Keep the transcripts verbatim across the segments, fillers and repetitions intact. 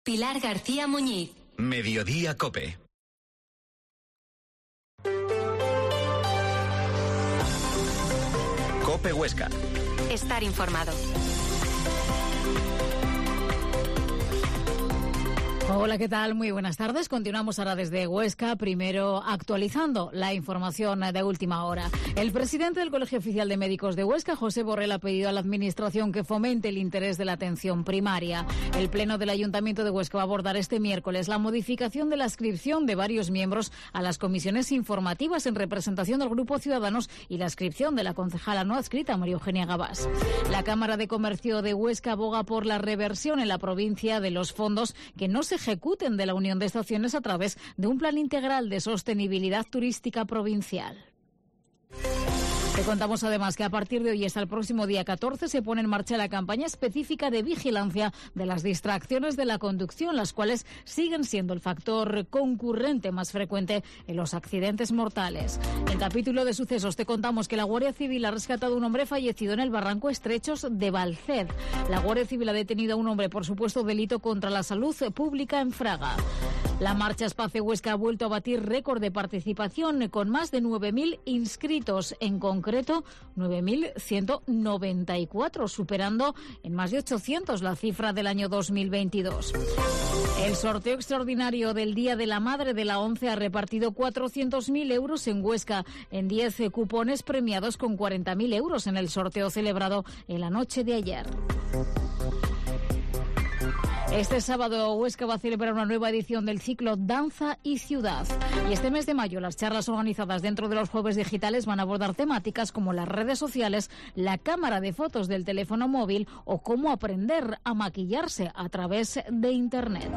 Pilar García Muñiz. Mediodía COPE. COPE Huesca. Estar informado. Hola, ¿qué tal? Muy buenas tardes. Continuamos ahora desde Huesca, primero actualizando la información de última hora. El presidente del Colegio Oficial de Médicos de Huesca, José Borrell, ha pedido a la Administración que fomente el interés de la atención primaria. El Pleno del Ayuntamiento de Huesca va a abordar este miércoles la modificación de la adscripción de varios miembros a las comisiones informativas en representación del Grupo Ciudadanos y la adscripción de la concejala no adscrita, María Eugenia Gabás. La Cámara de Comercio de Huesca aboga por la reversión en la provincia de los fondos que no se ejecuten de la Unión de Estaciones a través de un plan integral de sostenibilidad turística provincial. Te contamos además que a partir de hoy hasta el próximo día catorce se pone en marcha la campaña específica de vigilancia de las distracciones de la conducción, las cuales siguen siendo el factor concurrente más frecuente en los accidentes mortales. En capítulo de sucesos te contamos que la Guardia Civil ha rescatado a un hombre fallecido en el barranco Estrechos de Balced. La Guardia Civil ha detenido a un hombre por supuesto delito contra la salud pública en Fraga. La marcha Espace Huesca ha vuelto a batir récord de participación con más de nueve mil inscritos, en concreto nueve mil ciento noventa y cuatro, superando en más de ochocientos la cifra del año dos mil veintidós. El sorteo extraordinario del Día de la Madre de la ONCE ha repartido cuatrocientos mil euros en Huesca, en diez cupones premiados con cuarenta mil euros en el sorteo celebrado en la noche de ayer. Este sábado Huesca va a celebrar una nueva edición del ciclo Danza y Ciudad. Y este mes de mayo las charlas organizadas dentro de los jueves digitales van a abordar temáticas como las redes sociales, la cámara de fotos del teléfono móvil o cómo aprender a maquillarse a través de Internet.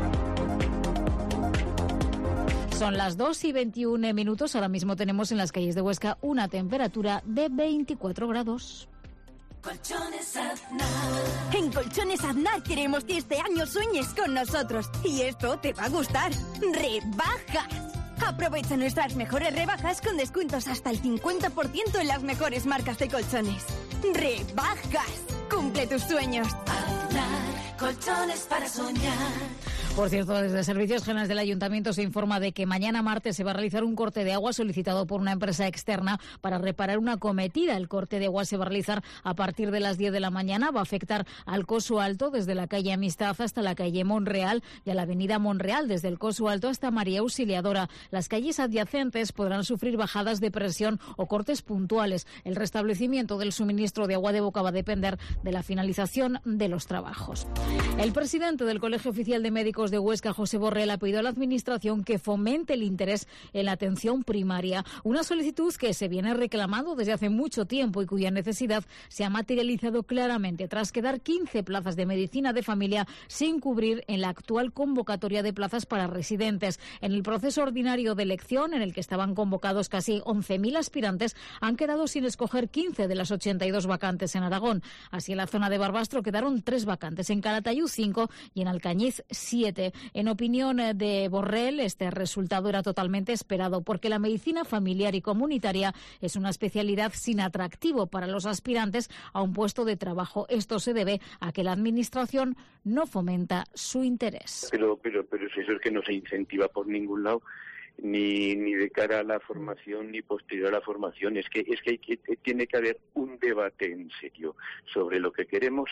Son las dos y veintiún minutos. Ahora mismo tenemos en las calles de Huesca una temperatura de veinticuatro grados. Colchones Aznar. En Colchones Aznar queremos que este año sueñes con nosotros. Y esto te va a gustar. ¡Rebajas! Aprovecha nuestras mejores rebajas con descuentos hasta el cincuenta por ciento en las mejores marcas de colchones. ¡Rebajas! Cumple tus sueños. Aznar, colchones para soñar. Por cierto, desde Servicios Generales del Ayuntamiento se informa de que mañana martes se va a realizar un corte de agua solicitado por una empresa externa para reparar una cometida. El corte de agua se va a realizar a partir de las diez de la mañana. Va a afectar al Coso Alto desde la calle Amistad hasta la calle Monreal y a la avenida Monreal desde el Coso Alto hasta María Auxiliadora. Las calles adyacentes podrán sufrir bajadas de presión o cortes puntuales. El restablecimiento del suministro de agua de boca va a depender de la finalización de los trabajos. El presidente del Colegio Oficial de Médicos de Huesca, José Borrell, ha pedido a la Administración que fomente el interés en la atención primaria, una solicitud que se viene reclamando desde hace mucho tiempo y cuya necesidad se ha materializado claramente tras quedar quince plazas de medicina de familia sin cubrir en la actual convocatoria de plazas para residentes. En el proceso ordinario de elección, en el que estaban convocados casi once mil aspirantes, han quedado sin escoger quince de las ochenta y dos vacantes en Aragón. Así, en la zona de Barbastro quedaron tres vacantes, en Calatayud cinco y en Alcañiz siete. En opinión de Borrell, este resultado era totalmente esperado porque la medicina familiar y comunitaria es una especialidad sin atractivo para los aspirantes a un puesto de trabajo. Esto se debe a que la Administración no fomenta su interés. Pero, pero, pero eso es que no se incentiva por ningún lado. Ni, ni de cara a la formación ni posterior a la formación. Es que es que, hay que tiene que haber un debate en serio sobre lo que queremos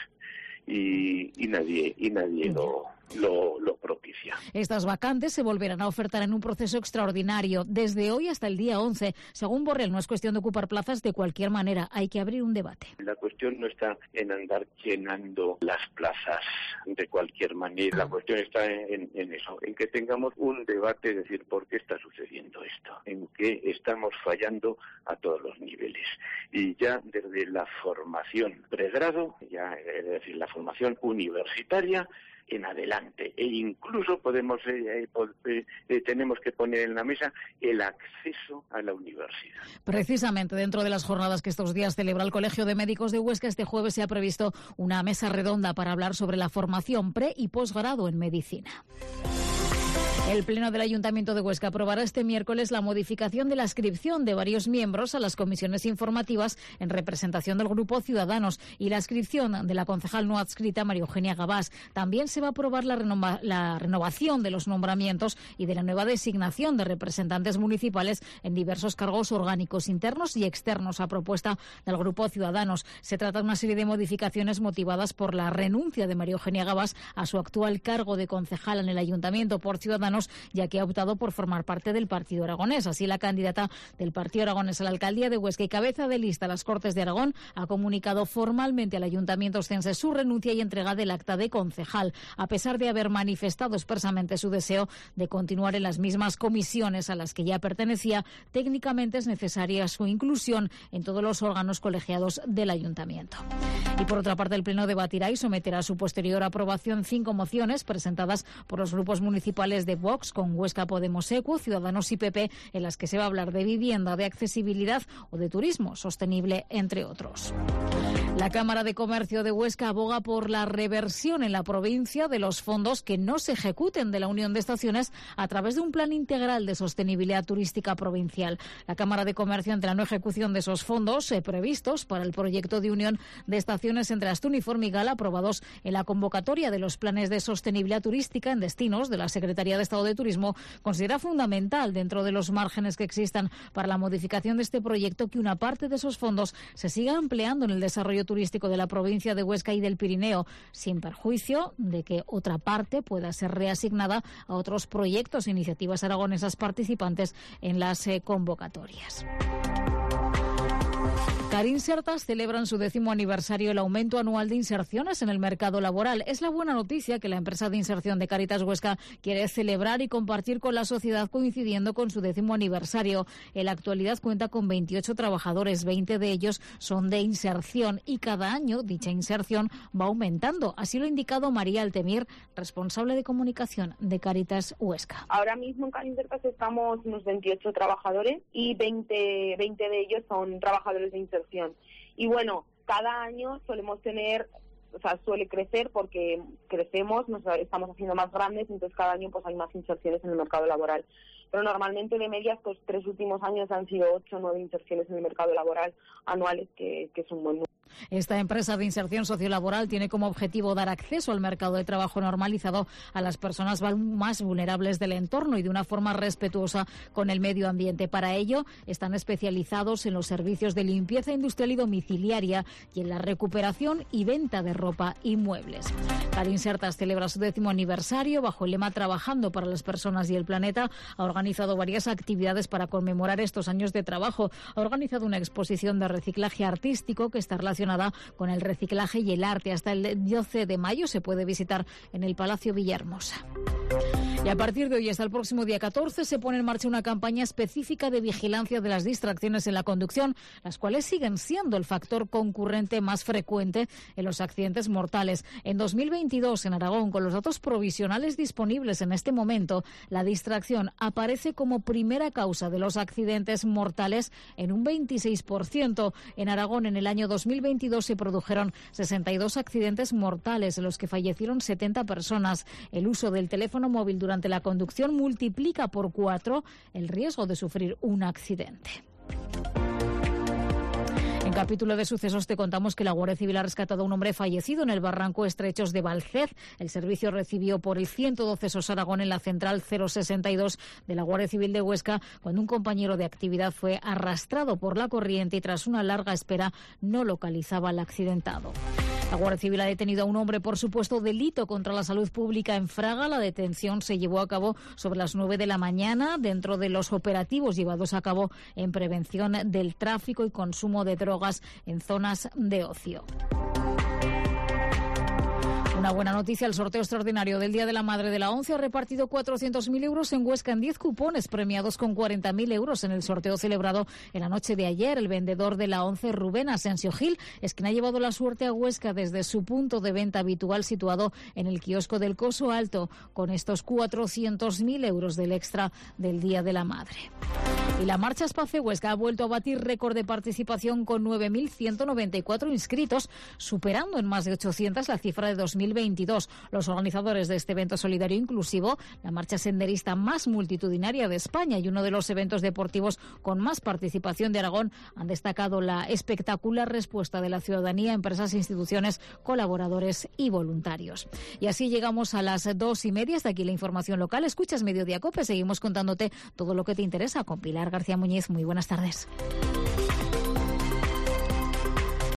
y, y nadie y nadie lo, lo, lo propicia. Estas vacantes se volverán a ofertar en un proceso extraordinario desde hoy hasta el día once. Según Borrell, no es cuestión de ocupar plazas de cualquier manera, hay que abrir un debate. La cuestión no está en andar llenando las plazas de cualquier manera, la cuestión está en, en eso, en que tengamos un debate, es decir, ¿por qué está sucediendo esto? ¿En qué estamos fallando a todos los niveles? Y ya desde la formación pregrado, ya es decir, la formación universitaria, en adelante, e incluso podemos eh, eh, eh, tenemos que poner en la mesa el acceso a la universidad. Precisamente dentro de las jornadas que estos días celebra el Colegio de Médicos de Huesca, este jueves se ha previsto una mesa redonda para hablar sobre la formación pre y posgrado en medicina. El Pleno del Ayuntamiento de Huesca aprobará este miércoles la modificación de la adscripción de varios miembros a las comisiones informativas en representación del Grupo Ciudadanos y la adscripción de la concejal no adscrita María Eugenia Gabás. También se va a aprobar la, renova- la renovación de los nombramientos y de la nueva designación de representantes municipales en diversos cargos orgánicos internos y externos a propuesta del Grupo Ciudadanos. Se trata de una serie de modificaciones motivadas por la renuncia de María Eugenia Gabás a su actual cargo de concejal en el Ayuntamiento por Ciudadanos, ya que ha optado por formar parte del Partido Aragonés. Así, la candidata del Partido Aragonés a la alcaldía de Huesca y cabeza de lista a las Cortes de Aragón ha comunicado formalmente al Ayuntamiento oscense su renuncia y entrega del acta de concejal, a pesar de haber manifestado expresamente su deseo de continuar en las mismas comisiones a las que ya pertenecía. Técnicamente es necesaria su inclusión en todos los órganos colegiados del Ayuntamiento. Y por otra parte, el Pleno debatirá y someterá a su posterior aprobación cinco mociones presentadas por los grupos municipales de Vox, con Huesca Podemos Equo, Ciudadanos y P P, en las que se va a hablar de vivienda, de accesibilidad o de turismo sostenible, entre otros. La Cámara de Comercio de Huesca aboga por la reversión en la provincia de los fondos que no se ejecuten de la Unión de Estaciones a través de un plan integral de sostenibilidad turística provincial. La Cámara de Comercio, ante la no ejecución de esos fondos eh, previstos para el proyecto de unión de estaciones entre Astún y Formigal, aprobados en la convocatoria de los planes de sostenibilidad turística en destinos de la Secretaría de Estado de Turismo, considera fundamental, dentro de los márgenes que existan para la modificación de este proyecto, que una parte de esos fondos se siga empleando en el desarrollo turístico de la provincia de Huesca y del Pirineo, sin perjuicio de que otra parte pueda ser reasignada a otros proyectos e iniciativas aragonesas participantes en las eh, convocatorias. Carinsertas celebra en su décimo aniversario el aumento anual de inserciones en el mercado laboral. Es la buena noticia que la empresa de inserción de Cáritas Huesca quiere celebrar y compartir con la sociedad, coincidiendo con su décimo aniversario. En la actualidad cuenta con veintiocho trabajadores, veinte de ellos son de inserción, y cada año dicha inserción va aumentando. Así lo ha indicado María Altemir, responsable de comunicación de Cáritas Huesca. Ahora mismo en Carinsertas estamos unos veintiocho trabajadores y veinte, veinte de ellos son trabajadores de inserción. Y bueno, cada año solemos tener, o sea, suele crecer porque crecemos, nos estamos haciendo más grandes, entonces cada año pues hay más inserciones en el mercado laboral. Pero normalmente de media estos tres últimos años han sido ocho o nueve inserciones en el mercado laboral anuales, que, que es un buen número. Esta empresa de inserción sociolaboral tiene como objetivo dar acceso al mercado de trabajo normalizado a las personas más vulnerables del entorno y de una forma respetuosa con el medio ambiente. Para ello, están especializados en los servicios de limpieza industrial y domiciliaria y en la recuperación y venta de ropa y muebles. Carinsertas celebra su décimo aniversario bajo el lema Trabajando para las personas y el planeta. Ha organizado varias actividades para conmemorar estos años de trabajo. Ha organizado una exposición de reciclaje artístico que está relacionada con el reciclaje y el arte. Hasta el doce de mayo se puede visitar en el Palacio Villahermosa. Y a partir de hoy hasta el próximo día catorce se pone en marcha una campaña específica de vigilancia de las distracciones en la conducción, las cuales siguen siendo el factor concurrente más frecuente en los accidentes mortales. En dos mil veintidós, en Aragón, con los datos provisionales disponibles en este momento, la distracción aparece como primera causa de los accidentes mortales en un veintiséis por ciento. En Aragón, en el año dos mil veintidós, se produjeron sesenta y dos accidentes mortales, en los que fallecieron setenta personas. El uso del teléfono móvil durante Durante la conducción multiplica por cuatro el riesgo de sufrir un accidente. En capítulo de sucesos te contamos que la Guardia Civil ha rescatado a un hombre fallecido en el barranco Estrechos de Valcez. El servicio recibió por el ciento doce S O S Aragón en la central cero sesenta y dos de la Guardia Civil de Huesca, cuando un compañero de actividad fue arrastrado por la corriente y tras una larga espera no localizaba al accidentado. La Guardia Civil ha detenido a un hombre por supuesto delito contra la salud pública en Fraga. La detención se llevó a cabo sobre las nueve de la mañana dentro de los operativos llevados a cabo en prevención del tráfico y consumo de drogas en zonas de ocio. Una buena noticia: el sorteo extraordinario del Día de la Madre de la ONCE ha repartido cuatrocientos mil euros en Huesca en diez cupones premiados con cuarenta mil euros en el sorteo celebrado en la noche de ayer. El vendedor de la ONCE, Rubén Asensio Gil, es quien ha llevado la suerte a Huesca desde su punto de venta habitual situado en el kiosco del Coso Alto, con estos cuatrocientos mil euros del extra del Día de la Madre. Y la Marcha Espace Huesca ha vuelto a batir récord de participación con nueve mil ciento noventa y cuatro inscritos, superando en más de ochocientos la cifra de dos mil mil veintidós. Los organizadores de este evento solidario inclusivo, la marcha senderista más multitudinaria de España y uno de los eventos deportivos con más participación de Aragón, han destacado la espectacular respuesta de la ciudadanía, empresas, instituciones, colaboradores y voluntarios. Y así llegamos a las dos y media. Hasta aquí la información local. Escuchas Mediodía COPE. Seguimos contándote todo lo que te interesa con Pilar García Muñiz. Muy buenas tardes.